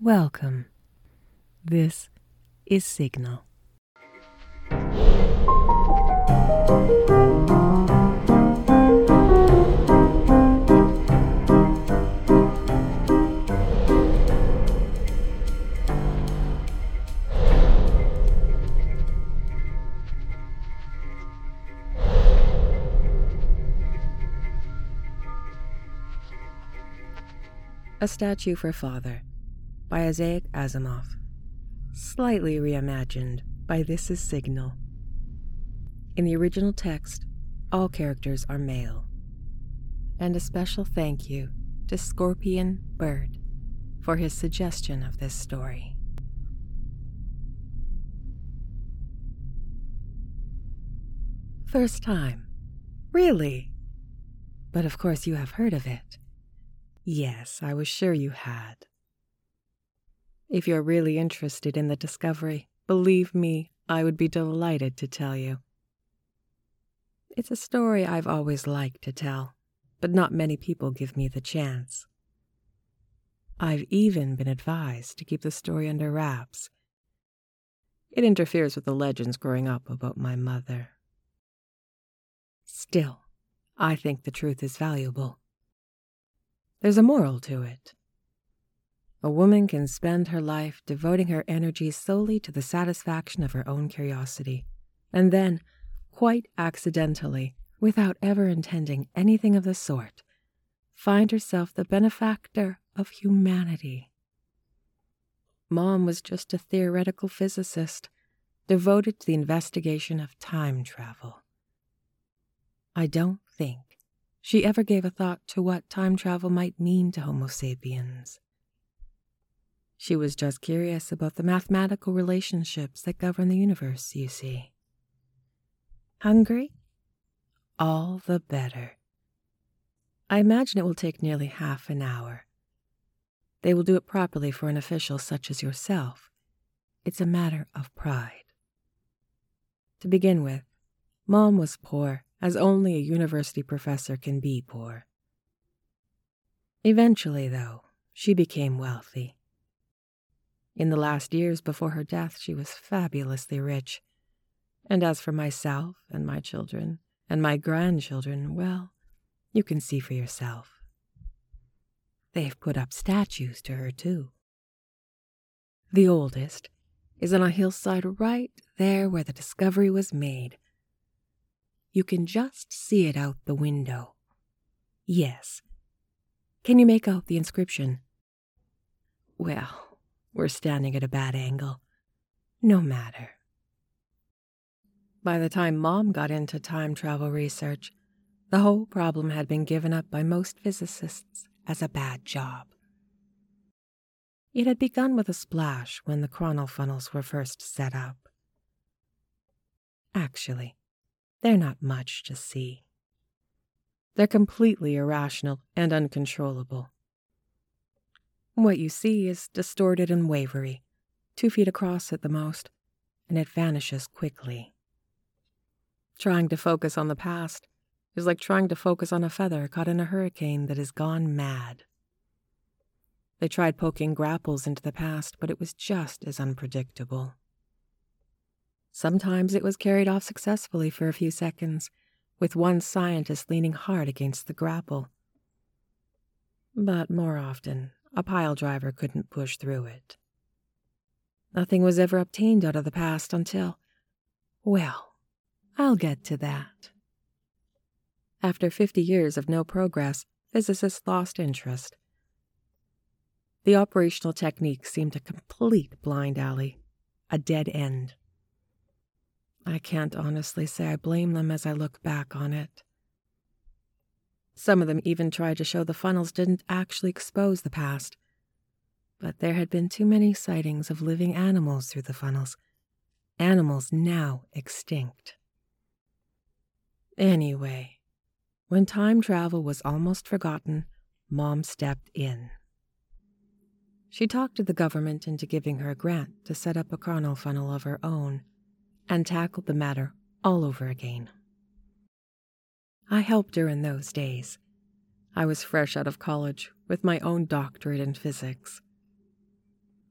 Welcome. This is Signal. A Statue for Father by Isaac Asimov. Slightly reimagined by This is Signal. In the original text, all characters are male. And a special thank you to Scorpion Bird for his suggestion of this story. First time. Really? But of course you have heard of it. Yes, I was sure you had. If you're really interested in the discovery, believe me, I would be delighted to tell you. It's a story I've always liked to tell, but not many people give me the chance. I've even been advised to keep the story under wraps. It interferes with the legends growing up about my mother. Still, I think the truth is valuable. There's a moral to it. A woman can spend her life devoting her energy solely to the satisfaction of her own curiosity, and then, quite accidentally, without ever intending anything of the sort, find herself the benefactor of humanity. Mom was just a theoretical physicist, devoted to the investigation of time travel. I don't think she ever gave a thought to what time travel might mean to Homo sapiens. She was just curious about the mathematical relationships that govern the universe, you see. Hungry? All the better. I imagine it will take nearly half an hour. They will do it properly for an official such as yourself. It's a matter of pride. To begin with, Mom was poor, as only a university professor can be poor. Eventually, though, she became wealthy. In the last years before her death, she was fabulously rich. And as for myself and my children and my grandchildren, well, you can see for yourself. They've put up statues to her, too. The oldest is on a hillside right there where the discovery was made. You can just see it out the window. Yes. Can you make out the inscription? Well, we're standing at a bad angle. No matter. By the time Mom got into time travel research, the whole problem had been given up by most physicists as a bad job. It had begun with a splash when the chronal funnels were first set up. Actually, they're not much to see. They're completely irrational and uncontrollable. What you see is distorted and wavery, 2 feet across at the most, and it vanishes quickly. Trying to focus on the past is like trying to focus on a feather caught in a hurricane that has gone mad. They tried poking grapples into the past, but it was just as unpredictable. Sometimes it was carried off successfully for a few seconds, with one scientist leaning hard against the grapple. But more often, a pile driver couldn't push through it. Nothing was ever obtained out of the past until, well, I'll get to that. After 50 years of no progress, physicists lost interest. The operational technique seemed a complete blind alley, a dead end. I can't honestly say I blame them as I look back on it. Some of them even tried to show the funnels didn't actually expose the past, but there had been too many sightings of living animals through the funnels, animals now extinct. Anyway, when time travel was almost forgotten, Mom stepped in. She talked to the government into giving her a grant to set up a chronal funnel of her own, and tackled the matter all over again. I helped her in those days. I was fresh out of college with my own doctorate in physics.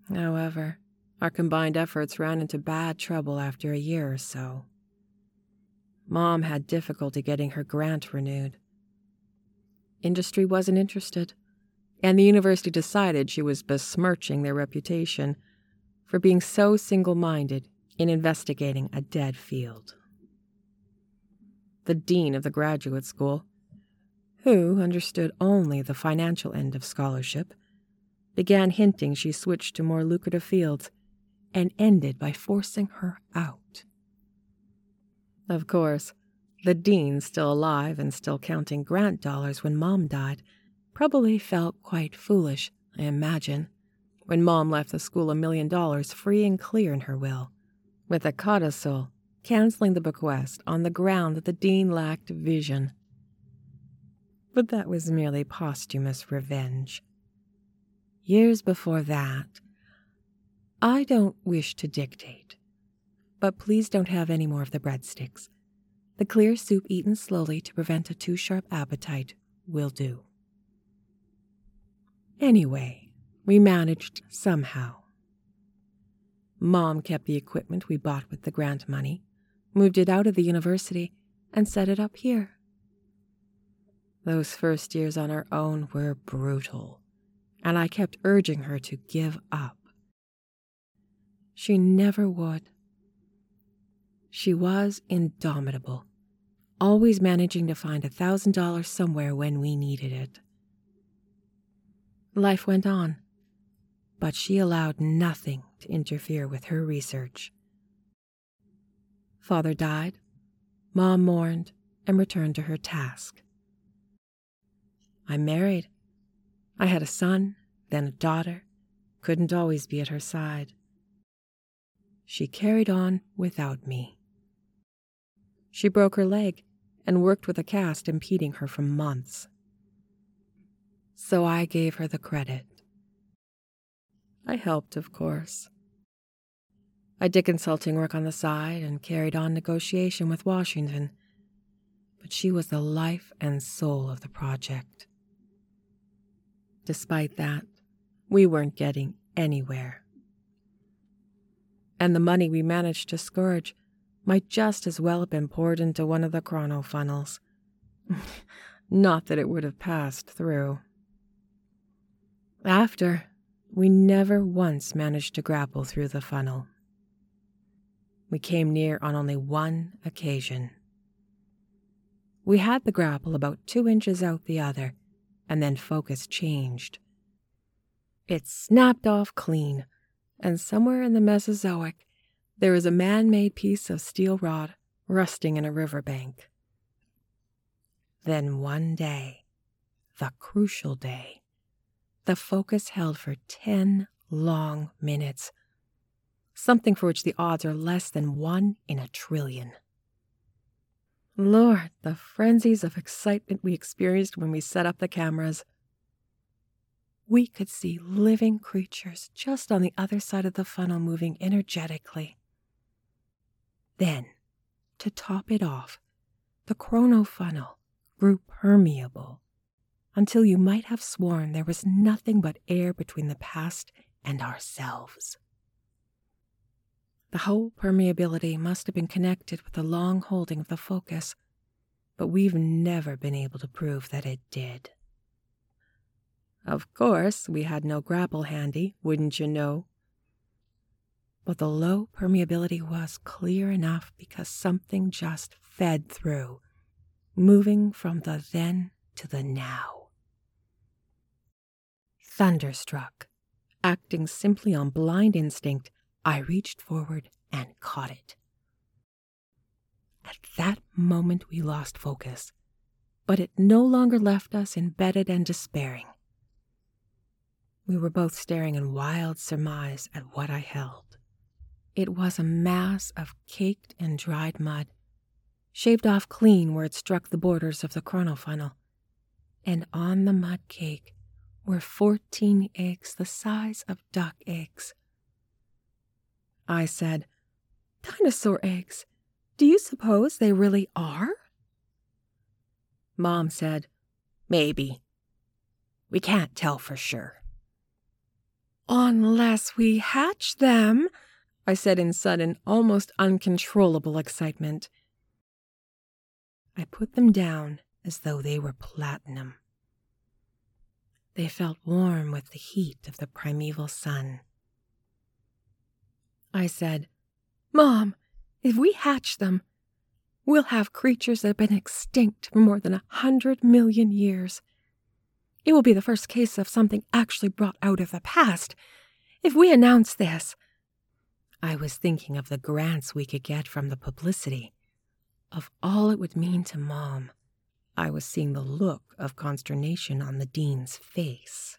However, our combined efforts ran into bad trouble after a year or so. Mom had difficulty getting her grant renewed. Industry wasn't interested, and the university decided she was besmirching their reputation for being so single-minded in investigating a dead field. The dean of the graduate school, who understood only the financial end of scholarship, began hinting she switched to more lucrative fields and ended by forcing her out. Of course, the dean, still alive and still counting grant dollars when Mom died, probably felt quite foolish, I imagine, when Mom left the school $1 million free and clear in her will, with a codicil canceling the bequest on the ground that the dean lacked vision. But that was merely posthumous revenge. Years before that, I don't wish to dictate, but please don't have any more of the breadsticks. The clear soup eaten slowly to prevent a too sharp appetite will do. Anyway, we managed somehow. Mom kept the equipment we bought with the grant money, moved it out of the university, and set it up here. Those first years on our own were brutal, and I kept urging her to give up. She never would. She was indomitable, always managing to find $1,000 somewhere when we needed it. Life went on, but she allowed nothing to interfere with her research. Father died, Mom mourned, and returned to her task. I married. I had a son, then a daughter, couldn't always be at her side. She carried on without me. She broke her leg and worked with a cast impeding her for months. So I gave her the credit. I helped, of course. I did consulting work on the side and carried on negotiation with Washington, but she was the life and soul of the project. Despite that, we weren't getting anywhere. And the money we managed to scourge might just as well have been poured into one of the chronofunnels. Not that it would have passed through. After, we never once managed to grapple through the funnel. We came near on only one occasion. We had the grapple about 2 inches out the other, and then focus changed. It snapped off clean, and somewhere in the Mesozoic, there is a man-made piece of steel rod rusting in a riverbank. Then one day, the crucial day, the focus held for 10 long minutes, something for which the odds are less than 1 in a trillion. Lord, the frenzies of excitement we experienced when we set up the cameras. We could see living creatures just on the other side of the funnel moving energetically. Then, to top it off, the chronofunnel grew permeable until you might have sworn there was nothing but air between the past and ourselves. The whole permeability must have been connected with the long holding of the focus, but we've never been able to prove that it did. Of course, we had no grapple handy, wouldn't you know? But the low permeability was clear enough because something just fed through, moving from the then to the now. Thunderstruck, acting simply on blind instinct, I reached forward and caught it. At that moment we lost focus, but it no longer left us embedded and despairing. We were both staring in wild surmise at what I held. It was a mass of caked and dried mud, shaved off clean where it struck the borders of the chronofunnel, and on the mud cake were 14 eggs the size of duck eggs. I said, "Dinosaur eggs. Do you suppose they really are?" Mom said, "Maybe. We can't tell for sure." Unless we hatch them, I said in sudden, almost uncontrollable excitement. I put them down as though they were platinum. They felt warm with the heat of the primeval sun. I said, Mom, if we hatch them, we'll have creatures that have been extinct for more than 100 million years. It will be the first case of something actually brought out of the past. If we announce this... I was thinking of the grants we could get from the publicity, of all it would mean to Mom. I was seeing the look of consternation on the dean's face.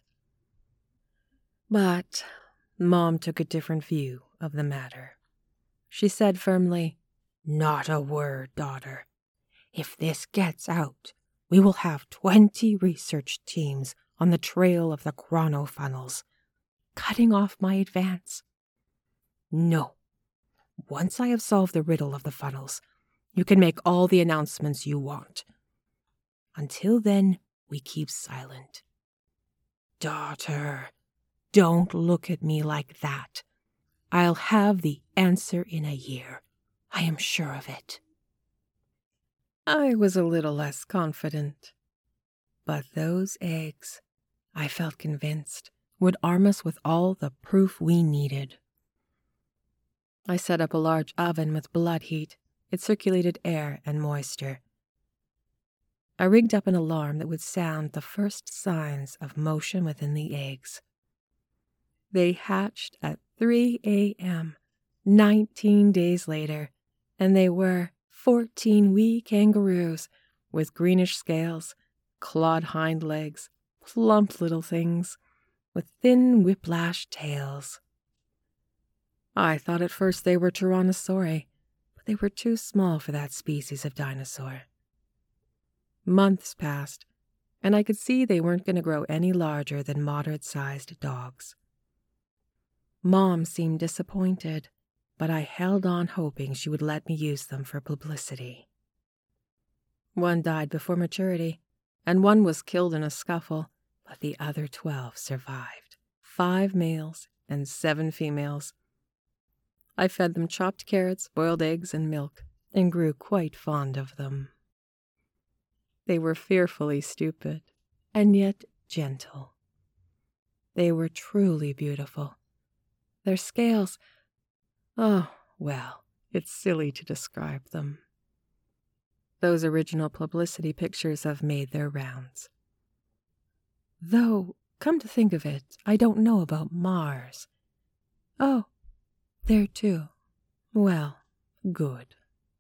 But Mom took a different view of the matter. She said firmly, Not a word, daughter. If this gets out, we will have 20 research teams on the trail of the chronofunnels, cutting off my advance. No. Once I have solved the riddle of the funnels, you can make all the announcements you want. Until then, we keep silent. Daughter, don't look at me like that. I'll have the answer in a year. I am sure of it. I was a little less confident. But those eggs, I felt convinced, would arm us with all the proof we needed. I set up a large oven with blood heat. It circulated air and moisture. I rigged up an alarm that would sound the first signs of motion within the eggs. They hatched at 3 a.m., 19 days later, and they were 14 wee kangaroos with greenish scales, clawed hind legs, plump little things, with thin whiplash tails. I thought at first they were Tyrannosauri, but they were too small for that species of dinosaur. Months passed, and I could see they weren't going to grow any larger than moderate-sized dogs. Mom seemed disappointed, but I held on hoping she would let me use them for publicity. One died before maturity, and one was killed in a scuffle, but the other 12 survived. 5 males and 7 females. I fed them chopped carrots, boiled eggs, and milk, and grew quite fond of them. They were fearfully stupid, and yet gentle. They were truly beautiful. Their scales, oh, well, it's silly to describe them. Those original publicity pictures have made their rounds. Though, come to think of it, I don't know about Mars. Oh, there too. Well, good.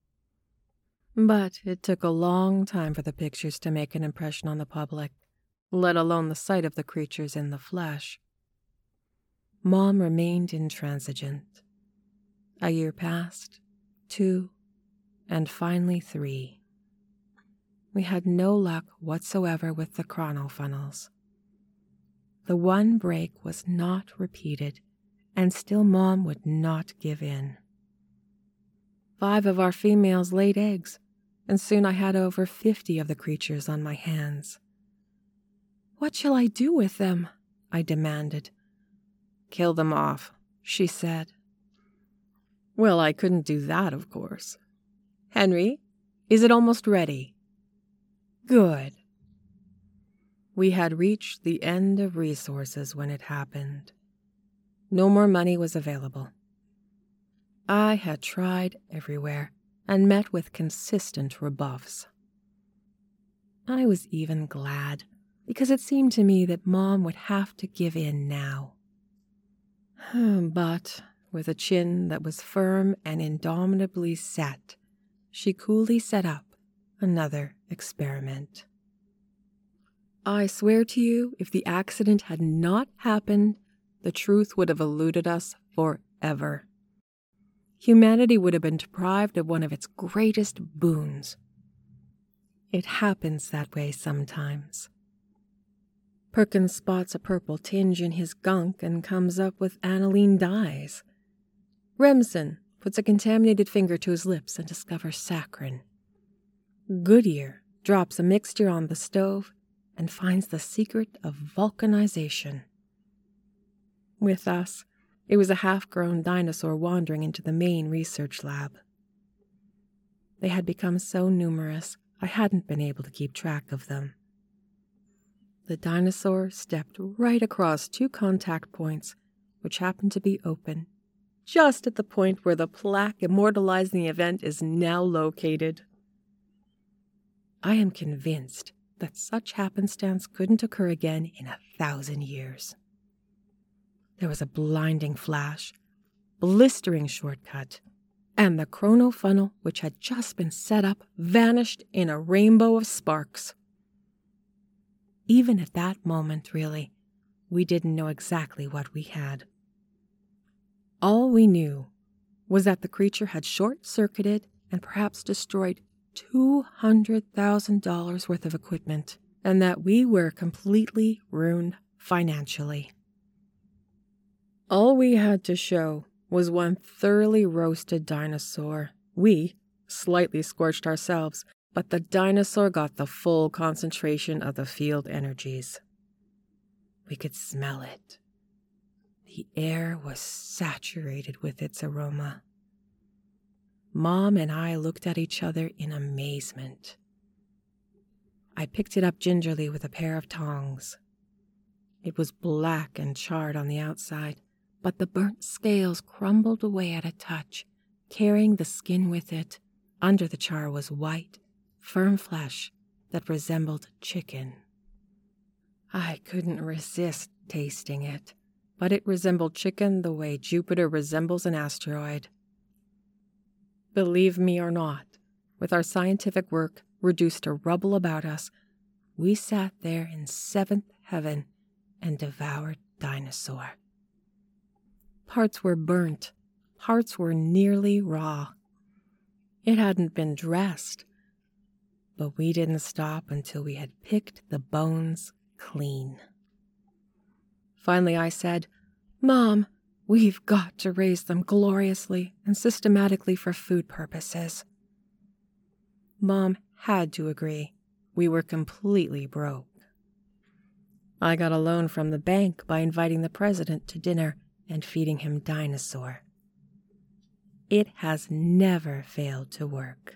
But it took a long time for the pictures to make an impression on the public, let alone the sight of the creatures in the flesh. Mom remained intransigent. A year passed, 2, and finally 3. We had no luck whatsoever with the chronofunnels. The one break was not repeated, and still Mom would not give in. 5 of our females laid eggs, and soon I had over 50 of the creatures on my hands. What shall I do with them? I demanded. Kill them off, she said. Well, I couldn't do that, of course. Henry, is it almost ready? Good. We had reached the end of resources when it happened. No more money was available. I had tried everywhere and met with consistent rebuffs. I was even glad, because it seemed to me that Mom would have to give in now. But, with a chin that was firm and indomitably set, she coolly set up another experiment. I swear to you, if the accident had not happened, the truth would have eluded us forever. Humanity would have been deprived of one of its greatest boons. It happens that way sometimes. Perkins spots a purple tinge in his gunk and comes up with aniline dyes. Remsen puts a contaminated finger to his lips and discovers saccharin. Goodyear drops a mixture on the stove and finds the secret of vulcanization. With us, it was a half-grown dinosaur wandering into the main research lab. They had become so numerous, I hadn't been able to keep track of them. The dinosaur stepped right across 2 contact points, which happened to be open, just at the point where the plaque immortalizing the event is now located. I am convinced that such happenstance couldn't occur again in 1,000 years. There was a blinding flash, blistering shortcut, and the chrono funnel, which had just been set up, vanished in a rainbow of sparks. Even at that moment, really, we didn't know exactly what we had. All we knew was that the creature had short-circuited and perhaps destroyed $200,000 worth of equipment, and that we were completely ruined financially. All we had to show was one thoroughly roasted dinosaur. We slightly scorched ourselves, but the dinosaur got the full concentration of the field energies. We could smell it. The air was saturated with its aroma. Mom and I looked at each other in amazement. I picked it up gingerly with a pair of tongs. It was black and charred on the outside, but the burnt scales crumbled away at a touch, carrying the skin with it. Under the char was white, firm flesh that resembled chicken. I couldn't resist tasting it, but it resembled chicken the way Jupiter resembles an asteroid. Believe me or not, with our scientific work reduced to rubble about us, we sat there in 7th heaven and devoured dinosaur. Parts were burnt, parts were nearly raw. It hadn't been dressed, but we didn't stop until we had picked the bones clean. Finally I said, "Mom, we've got to raise them gloriously and systematically for food purposes." Mom had to agree. We were completely broke. I got a loan from the bank by inviting the president to dinner and feeding him dinosaur. It has never failed to work.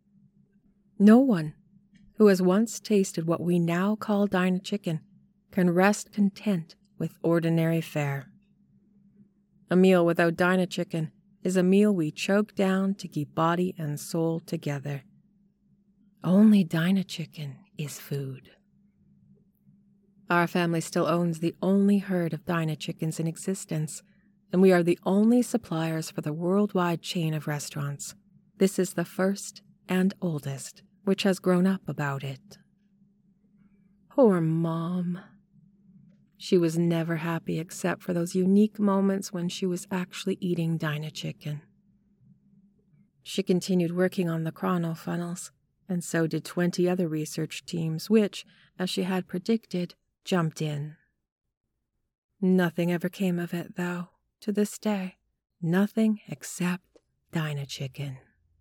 No one who has once tasted what we now call Dyna Chicken can rest content with ordinary fare. A meal without Dyna Chicken is a meal we choke down to keep body and soul together. Only Dyna Chicken is food. Our family still owns the only herd of Dyna Chickens in existence, and we are the only suppliers for the worldwide chain of restaurants. This is the first and oldest, which has grown up about it. Poor Mom. She was never happy except for those unique moments when she was actually eating Dyna Chicken. She continued working on the chrono funnels, and so did 20 other research teams, which, as she had predicted, jumped in. Nothing ever came of it, though, to this day. Nothing except Dyna Chicken.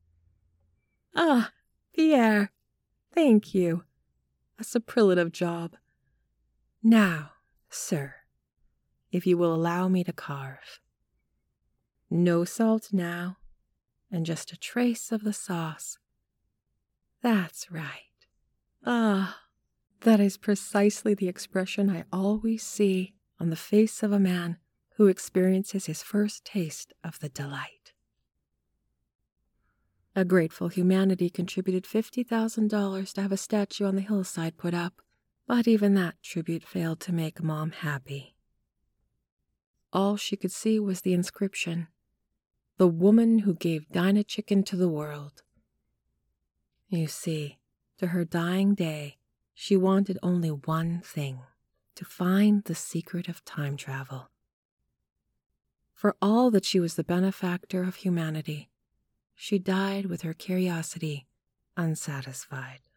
Ah, Pierre, thank you. A superlative job. Now, sir, if you will allow me to carve. No salt now, and just a trace of the sauce. That's right. Ah, that is precisely the expression I always see on the face of a man who experiences his first taste of the delight. A grateful humanity contributed $50,000 to have a statue on the hillside put up, but even that tribute failed to make Mom happy. All she could see was the inscription, "The woman who gave Dyna Chicken to the world." You see, to her dying day, she wanted only one thing, to find the secret of time travel. For all that she was the benefactor of humanity, she died with her curiosity unsatisfied.